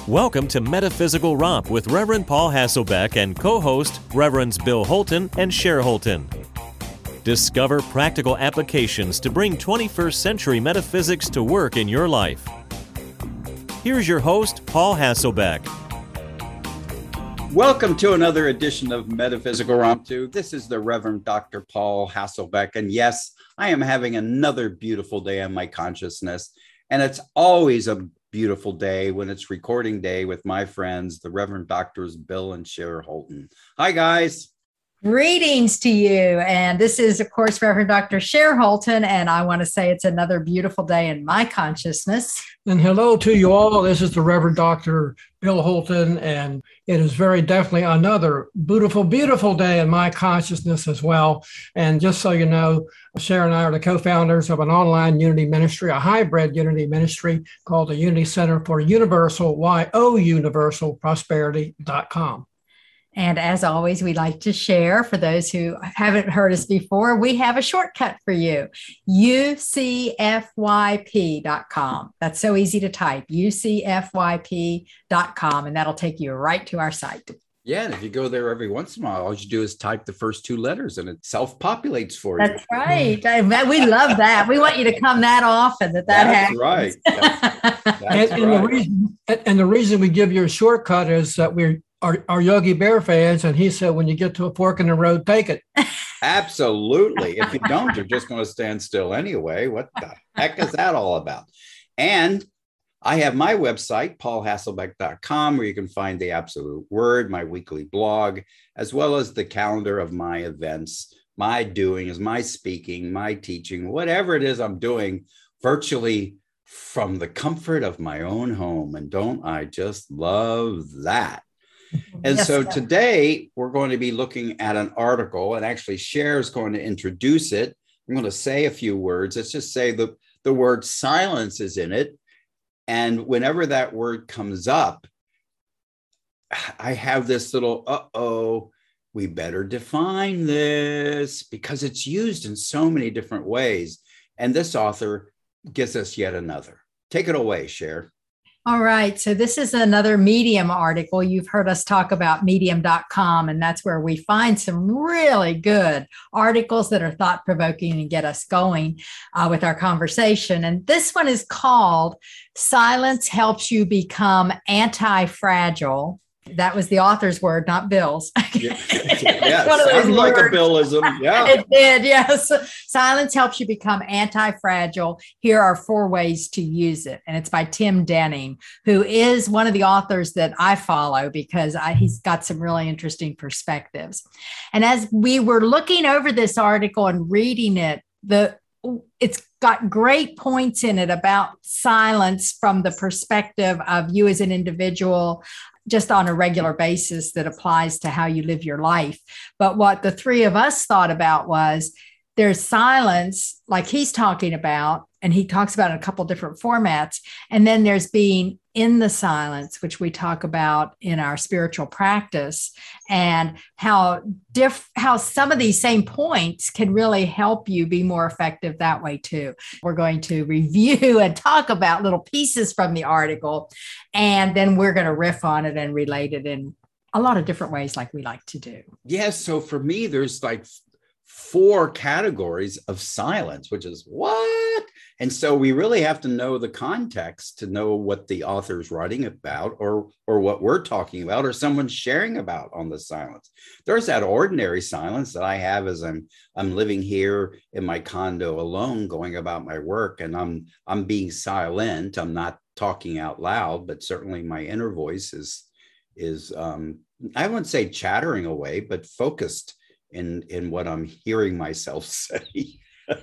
Welcome to Metaphysical Romp with Reverend Paul Hasselbeck and co-host Reverends Bill Holton and Cher Holton. Discover practical applications to bring 21st century metaphysics to work in your life. Here's your host, Paul Hasselbeck. Welcome to another edition of Metaphysical Romp 2. This is the Reverend Dr. Paul Hasselbeck. And yes, I am having another beautiful day in my consciousness. And it's always a beautiful day when it's recording day with my friends, the Reverend Doctors Bill and Cher Holton. Hi, guys. Greetings to you. And this is, of course, Reverend Dr. Cher Holton. And I want to say it's another beautiful day in my consciousness. And hello to you all. This is the Reverend Dr. Bill Holton. And it is very definitely another beautiful, beautiful day in my consciousness as well. And just so you know, Cher and I are the co-founders of an online unity ministry, a hybrid unity ministry called the Unity Center for Universal, Universal Prosperity.com. And as always, we like to share, for those who haven't heard us before, we have a shortcut for you, ucfyp.com. That's so easy to type, ucfyp.com, and that'll take you right to our site. Yeah, and if you go there every once in a while, all you do is type the first two letters and it self-populates for you. That's right. We love that. We want you to come that often that happens. Right. That's right. And the reason we give you a shortcut is that we're our Yogi Bear fans, and he said, when you get to a fork in the road, take it. Absolutely. If you don't, you're just going to stand still anyway. What the heck is that all about? And I have my website, paulhasselbeck.com, where you can find the Absolute Word, my weekly blog, as well as the calendar of my events, my doings, my speaking, my teaching, whatever it is I'm doing virtually from the comfort of my own home. And don't I just love that? And yes, so today we're going to be looking at an article, and actually Cher is going to introduce it. I'm going to say a few words. Let's just say the word silence is in it. And whenever that word comes up, I have this little, we better define this, because it's used in so many different ways. And this author gives us yet another. Take it away, Cher. All right. So this is another Medium article. You've heard us talk about medium.com, and that's where we find some really good articles that are thought-provoking and get us going with our conversation. And this one is called Silence Helps You Become Anti-Fragile. That was the author's word, not Bill's. Yeah, sounded like a Billism. Yeah, it did. Yes. Silence helps you become anti-fragile. Here are 4 ways to use it. And it's by Tim Denning, who is one of the authors that I follow because he's got some really interesting perspectives. And as we were looking over this article and reading it, it's got great points in it about silence from the perspective of you as an individual, just on a regular basis that applies to how you live your life. But what the 3 of us thought about was there's silence, like he's talking about, and he talks about in a couple different formats. And then there's being in the silence, which we talk about in our spiritual practice, and how some of these same points can really help you be more effective that way too. We're going to review and talk about little pieces from the article, and then we're going to riff on it and relate it in a lot of different ways like we like to do. Yes. So for me, there's like 4 categories of silence, which is what? And so we really have to know the context to know what the author's writing about or what we're talking about or someone's sharing about on the silence. There's that ordinary silence that I have as I'm living here in my condo alone, going about my work, and I'm being silent. I'm not talking out loud, but certainly my inner voice is I wouldn't say chattering away, but focused in what I'm hearing myself say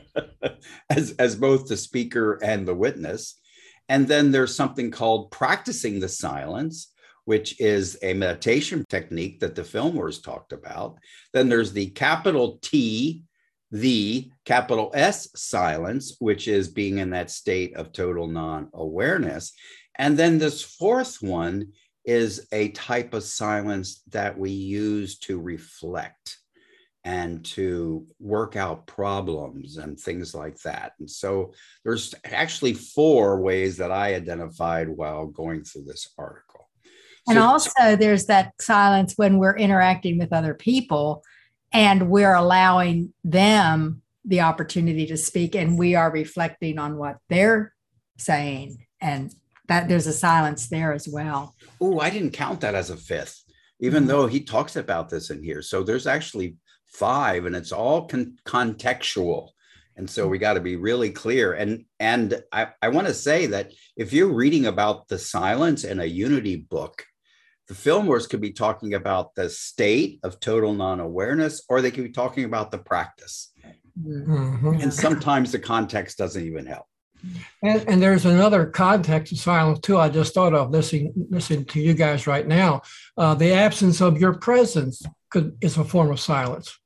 as both the speaker and the witness. And then there's something called practicing the silence, which is a meditation technique that the Fillmores talked about. Then there's the capital T, the capital S silence, which is being in that state of total non-awareness. And then this 4th one is a type of silence that we use to reflect and to work out problems and things like that. And so there's actually 4 ways that I identified while going through this article. And also there's that silence when we're interacting with other people and we're allowing them the opportunity to speak and we are reflecting on what they're saying. And that there's a silence there as well. Oh, I didn't count that as a fifth, even though he talks about this in here. So there's actually 5 and it's all contextual. And so we got to be really clear. And I want to say that if you're reading about the silence in a Unity book, the Fillmores could be talking about the state of total non-awareness, or they could be talking about the practice. Mhm. And sometimes the context doesn't even help. And there's another context of silence too. I just thought of listening to you guys right now. The absence of your presence is a form of silence.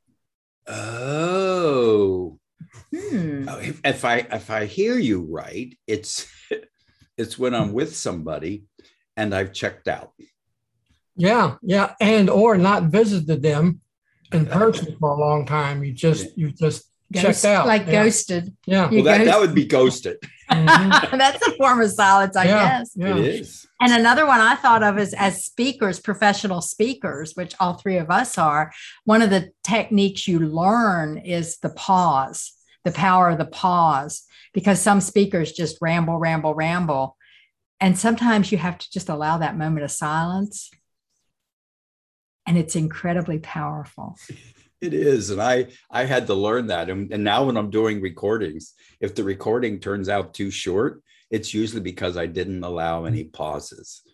Oh. If I hear you right, it's when I'm with somebody and I've checked out. Yeah, and or not visited them in person for a long time. You just checked out, like ghosted. Yeah, well, that would be ghosted. Mm-hmm. That's a form of silence, I guess. Yeah. It is. And another one I thought of is as speakers, professional speakers, which all 3 of us are. One of the techniques you learn is the pause, the power of the pause, because some speakers just ramble. And sometimes you have to just allow that moment of silence. And it's incredibly powerful. It is. And I had to learn that. And now when I'm doing recordings, if the recording turns out too short, it's usually because I didn't allow any pauses.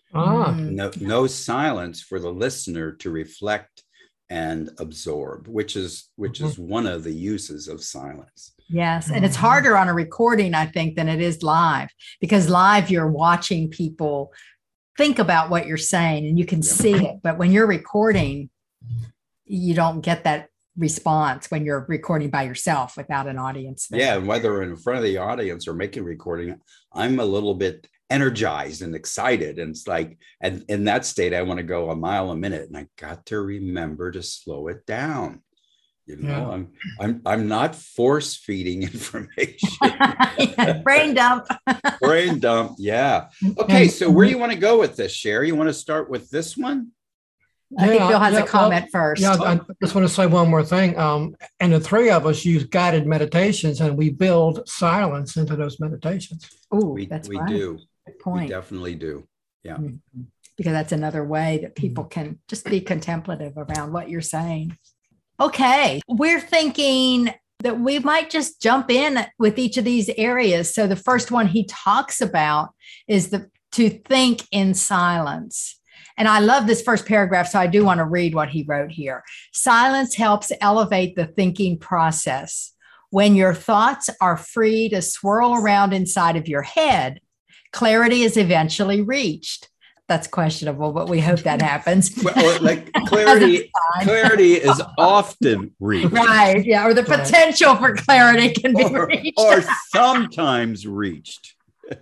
No silence for the listener to reflect and absorb, which is one of the uses of silence. Yes. And it's harder on a recording, I think, than it is live, because live you're watching people think about what you're saying and you can see it. But when you're recording, you don't get that response when you're recording by yourself without an audience there. Yeah. And whether in front of the audience or making recording, I'm a little bit energized and excited. And it's like, and in that state, I want to go a mile a minute and I got to remember to slow it down. You know, I'm not force feeding information. Brain dump. Brain dump. Yeah. Okay. So where do you want to go with this, Sherry? You want to start with this one? I think Bill has a comment first. Yeah, I just want to say one more thing. And the 3 of us use guided meditations and we build silence into those meditations. Oh, we right. do. Good point. We definitely do. Yeah. Because that's another way that people can just be contemplative around what you're saying. Okay. We're thinking that we might just jump in with each of these areas. So the first one he talks about is to think in silence. And I love this first paragraph, so I do want to read what he wrote here. Silence helps elevate the thinking process. When your thoughts are free to swirl around inside of your head, clarity is eventually reached. That's questionable, but we hope that happens. Well, like clarity is often reached. Right. Yeah. Or the potential for clarity can be reached. Or sometimes reached.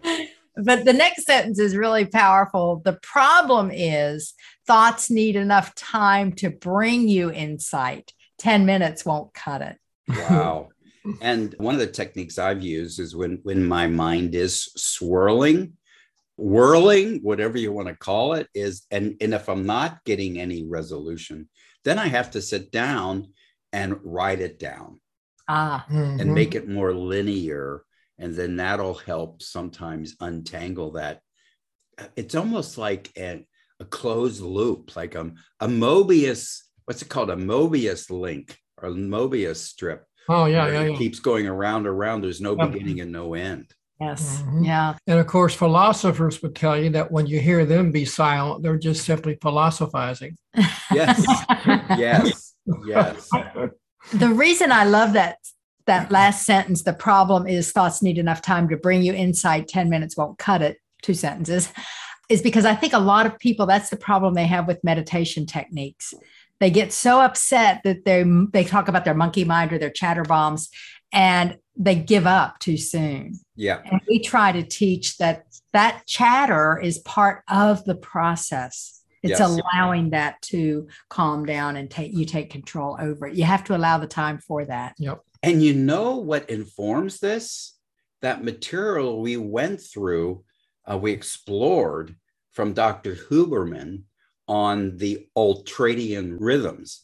But the next sentence is really powerful. The problem is thoughts need enough time to bring you insight. 10 minutes won't cut it. Wow. And one of the techniques I've used is when my mind is swirling, whirling, whatever you want to call it, and if I'm not getting any resolution, then I have to sit down and write it down and make it more linear. And then that'll help sometimes untangle that. It's almost like a closed loop, like a Mobius, what's it called? A Mobius link or Mobius strip. Oh, yeah. It keeps going around. There's no beginning and no end. Yes. Yeah. And of course, philosophers would tell you that when you hear them be silent, they're just simply philosophizing. Yes. Yes. The reason I love that last sentence, the problem is thoughts need enough time to bring you insight. 10 minutes won't cut it. 2 sentences, is because I think a lot of people, that's the problem they have with meditation techniques. They get so upset that they talk about their monkey mind or their chatter bombs, and they give up too soon. Yeah. And we try to teach that chatter is part of the process. It's allowing that to calm down and take control over it. You have to allow the time for that. Yep. And you know what informs this? That material we went through, we explored from Dr. Huberman on the ultradian rhythms,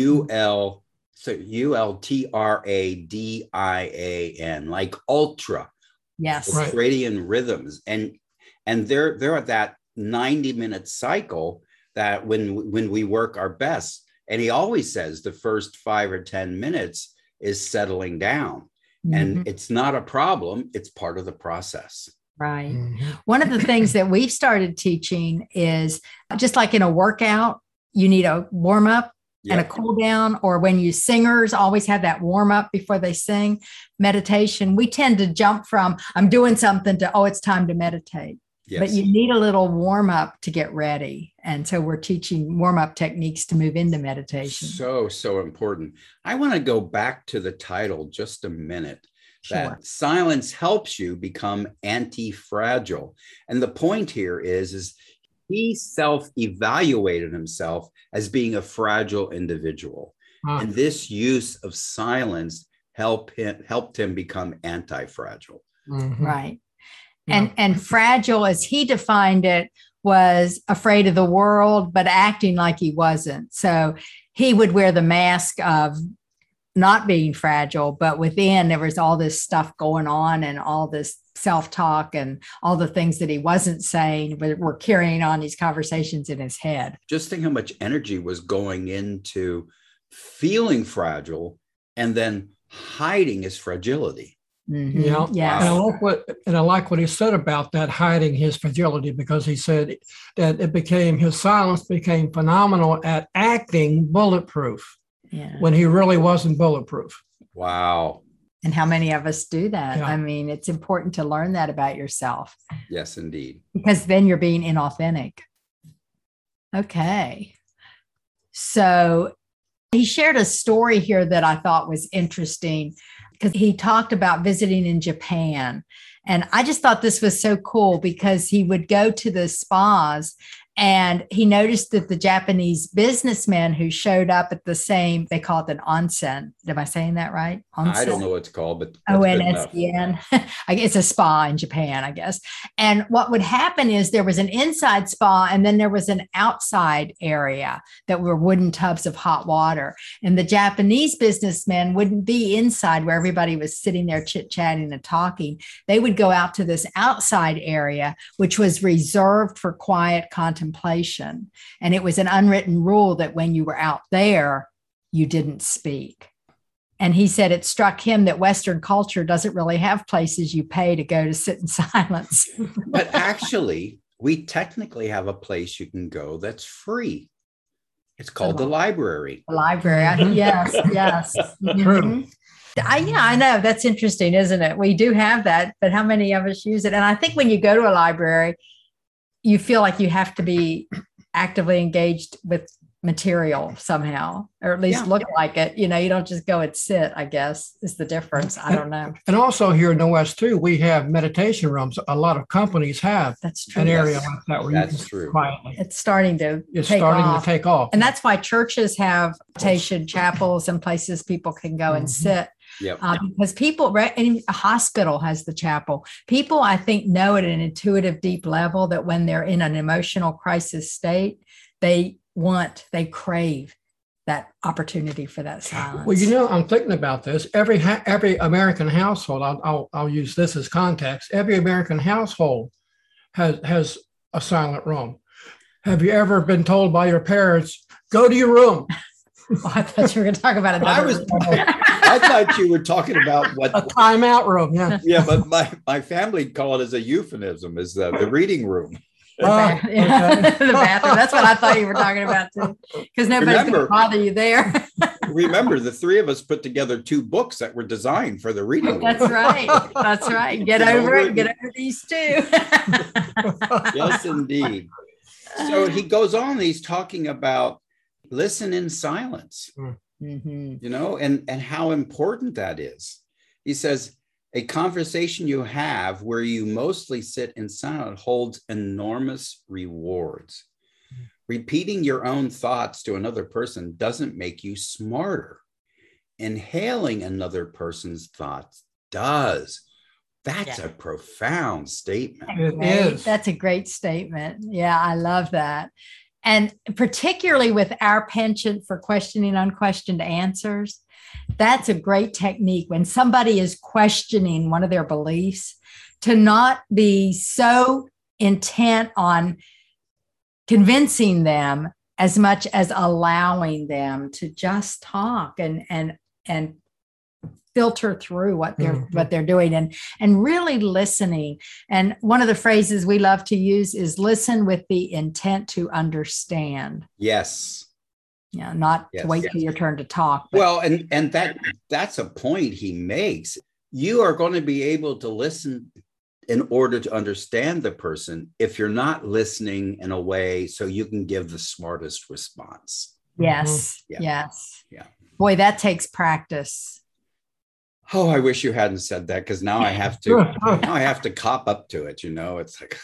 Ultradian, like ultra, Yes. ultradian rhythms. And they're at that 90-minute cycle that when we work our best. And he always says the first 5 or 10 minutes is settling down. And it's not a problem. It's part of the process. Right. One of the things that we've started teaching is just like in a workout, you need a warm up and a cool down, or when you singers always have that warm up before they sing. Meditation, we tend to jump from I'm doing something to, oh, it's time to meditate. Yes. But you need a little warm up to get ready. And so we're teaching warm up techniques to move into meditation. So important. I want to go back to the title just a minute. That silence helps you become anti-fragile. And the point here is he self-evaluated himself as being a fragile individual. And this use of silence helped him become anti-fragile. Right. And fragile, as he defined it, was afraid of the world, but acting like he wasn't. So he would wear the mask of not being fragile, but within there was all this stuff going on and all this self-talk and all the things that he wasn't saying, but were carrying on these conversations in his head. Just think how much energy was going into feeling fragile and then hiding his fragility. Yeah. Yes. And I like what he said about that, hiding his fragility, because he said that his silence became phenomenal at acting bulletproof. When he really wasn't bulletproof. Wow. And how many of us do that? Yeah. I mean, it's important to learn that about yourself. Yes, indeed. Because then you're being inauthentic. Okay. So he shared a story here that I thought was interesting, because he talked about visiting in Japan. And I just thought this was so cool, because he would go to the spas and he noticed that the Japanese businessmen who showed up at the same, they call it an onsen. Am I saying that right? Onsen? I don't know what it's called, but ONSEN. It's a spa in Japan, I guess. And what would happen is there was an inside spa and then there was an outside area that were wooden tubs of hot water. And the Japanese businessmen wouldn't be inside where everybody was sitting there chit-chatting and talking. They would go out to this outside area, which was reserved for quiet contemplation. And it was an unwritten rule that when you were out there, you didn't speak. And he said it struck him that Western culture doesn't really have places you pay to go to sit in silence. But actually, we technically have a place you can go that's free. It's called the library. The library. Yes. True. I know. That's interesting, isn't it? We do have that, but how many of us use it? And I think when you go to a library, you feel like you have to be actively engaged with material somehow, or at least look like it. You don't just go and sit, I guess, is the difference. I don't know. And also here in the West, too, we have meditation rooms. A lot of companies have an area like that where you can sit quietly. It's starting to take off. And that's why churches have meditation chapels and places people can go and sit. Because people, and a hospital has the chapel. People, I think, know at an intuitive, deep level that when they're in an emotional crisis state, they crave that opportunity for that silence. Well, I'm thinking about this. Every American household, I'll use this as context. Every American household has a silent room. Have you ever been told by your parents, go to your room? I thought you were going to talk about it. I thought you were talking about a timeout room. Yeah, but my family call it as a euphemism, as the reading room. The bathroom. That's what I thought you were talking about too, because nobody's going to bother you there. Remember, the three of us put together 2 books that were designed for the reading room. That's right. Get over it. Get over these 2. Yes, indeed. So he goes on. He's talking about listen in silence, and how important that is. He says, a conversation you have where you mostly sit in silence holds enormous rewards. Repeating your own thoughts to another person doesn't make you smarter. Inhaling another person's thoughts does. That's a profound statement. It Right? is. That's a great statement. Yeah, I love that. And particularly with our penchant for questioning unquestioned answers, that's a great technique when somebody is questioning one of their beliefs to not be so intent on convincing them as much as allowing them to just talk and filter through what they're doing and really listening. And one of the phrases we love to use is listen with the intent to understand. Yes. Yeah, not to wait till your turn to talk. Well, and that's a point he makes. You are going to be able to listen in order to understand the person if you're not listening in a way so you can give the smartest response. Yes. Yeah. Yes. Yeah. Boy, that takes practice. Oh, I wish you hadn't said that, because now I have to cop up to it. It's like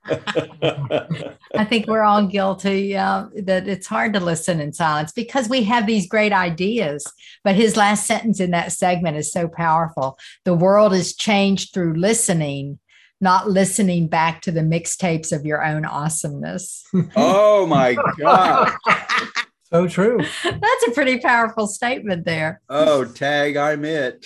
I think we're all guilty that it's hard to listen in silence because we have these great ideas. But his last sentence in that segment is so powerful. The world is changed through listening, not listening back to the mixtapes of your own awesomeness. Oh my God. So true. That's a pretty powerful statement there. Oh, tag, I'm it.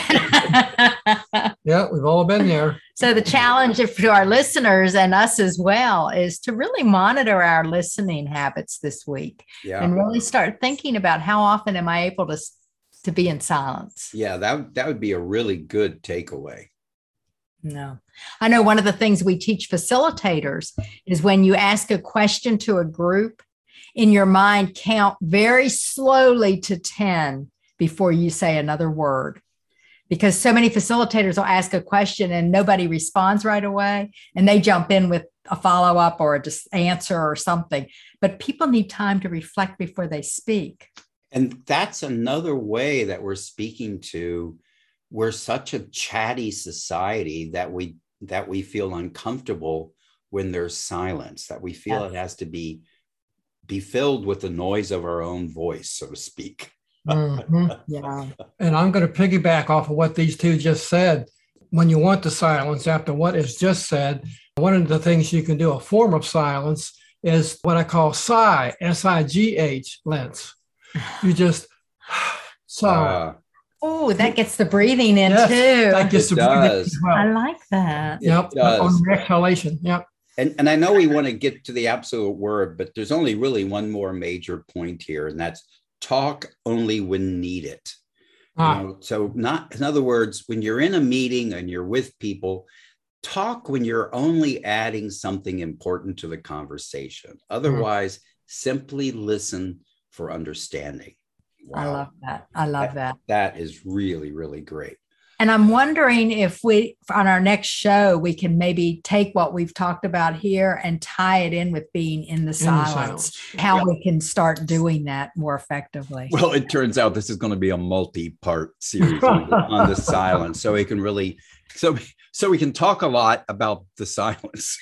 Yeah, we've all been there. So the challenge to our listeners and us as well is to really monitor our listening habits this week and really start thinking about how often am I able to be in silence. Yeah, that would be a really good takeaway. No, I know one of the things we teach facilitators is when you ask a question to a group, in your mind, count very slowly to 10 before you say another word. Because so many facilitators will ask a question and nobody responds right away. And they jump in with a follow-up or just answer or something. But people need time to reflect before they speak. And that's another way that we're speaking to. We're such a chatty society that we feel uncomfortable when there's silence, that we feel it has to be filled with the noise of our own voice, so to speak. Yeah. And I'm going to piggyback off of what these two just said. When you want the silence after what is just said, one of the things you can do, a form of silence, is what I call sigh, S-I-G-H, lengths. You just sigh. Oh, that gets the breathing in Yes, too. That gets the breathing as well. I like that. Yep, on the exhalation. Yep. And I know we want to get to the absolute word, but there's only really one more major point here, and that's talk only when needed. So in other words, when you're in a meeting and you're with people, talk when you're only adding something important to the conversation. Otherwise, simply listen for understanding. Wow. I love that. I love that. That is really, really great. And I'm wondering if we, on our next show, we can maybe take what we've talked about here and tie it in with being in the silence, how we can start doing that more effectively. Well, it turns out this is going to be a multi-part series on the silence. So we can really, so we can talk a lot about the silence.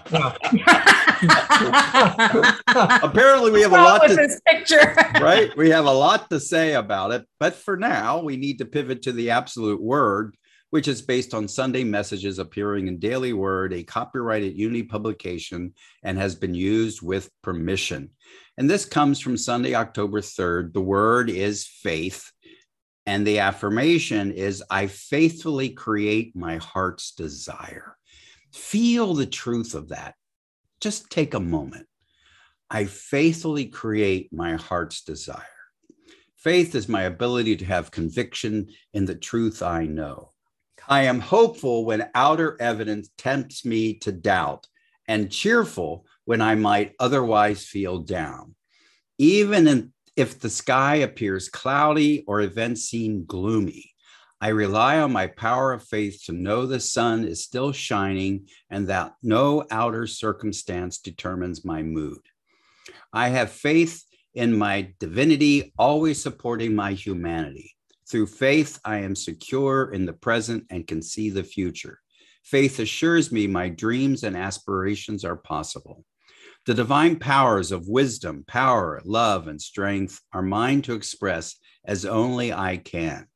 Apparently we have a lot to this picture. Right? We have a lot to say about it, but for now we need to pivot to the absolute word, which is based on Sunday messages appearing in Daily Word, a copyrighted Unity publication, and has been used with permission. And this comes from Sunday, October 3rd. The word is faith, and the affirmation is, I faithfully create my heart's desire. Feel the truth of that. Just take a moment. I faithfully create my heart's desire. Faith is my ability to have conviction in the truth I know. I am hopeful when outer evidence tempts me to doubt, and cheerful when I might otherwise feel down. Even if the sky appears cloudy or events seem gloomy, I rely on my power of faith to know the sun is still shining and that no outer circumstance determines my mood. I have faith in my divinity, always supporting my humanity. Through faith, I am secure in the present and can see the future. Faith assures me my dreams and aspirations are possible. The divine powers of wisdom, power, love, and strength are mine to express as only I can.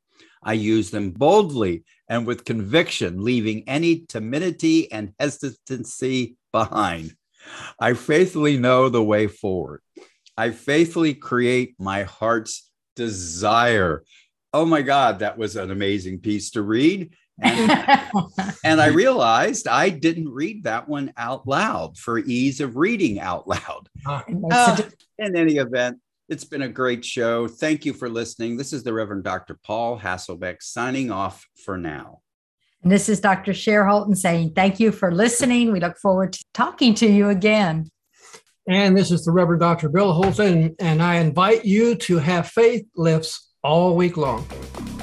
I use them boldly and with conviction, leaving any timidity and hesitancy behind. I faithfully know the way forward. I faithfully create my heart's desire. Oh my God, that was an amazing piece to read. And I realized I didn't read that one out loud for ease of reading out loud. In any event, it's been a great show. Thank you for listening. This is the Reverend Dr. Paul Hasselbeck signing off for now. And this is Dr. Cher Holton saying thank you for listening. We look forward to talking to you again. And this is the Reverend Dr. Bill Holton, and I invite you to have faith lifts all week long.